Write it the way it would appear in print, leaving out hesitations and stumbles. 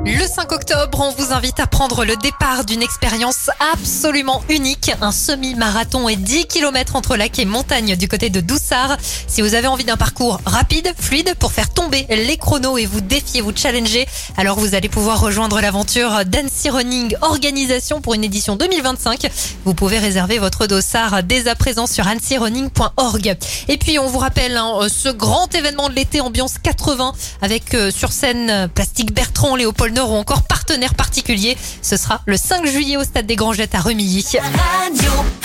Le 5 octobre, on vous invite à prendre le départ d'une expérience absolument unique, un semi-marathon et 10 km entre lac et montagne du côté de Doussard. Si vous avez envie d'un parcours rapide, fluide, pour faire tomber les chronos et vous défier, vous challenger, alors vous allez pouvoir rejoindre l'aventure d'Annecy Running Organisation pour une édition 2025. Vous pouvez réserver votre dossard dès à présent sur annecyrunning.org. Et puis on vous rappelle ce grand événement de l'été ambiance 80 avec sur scène Plastique Bertrand, Léopold Nord ou encore partenaire particulier. Ce sera le 5 juillet au Stade des Grangettes à Remilly. Radio.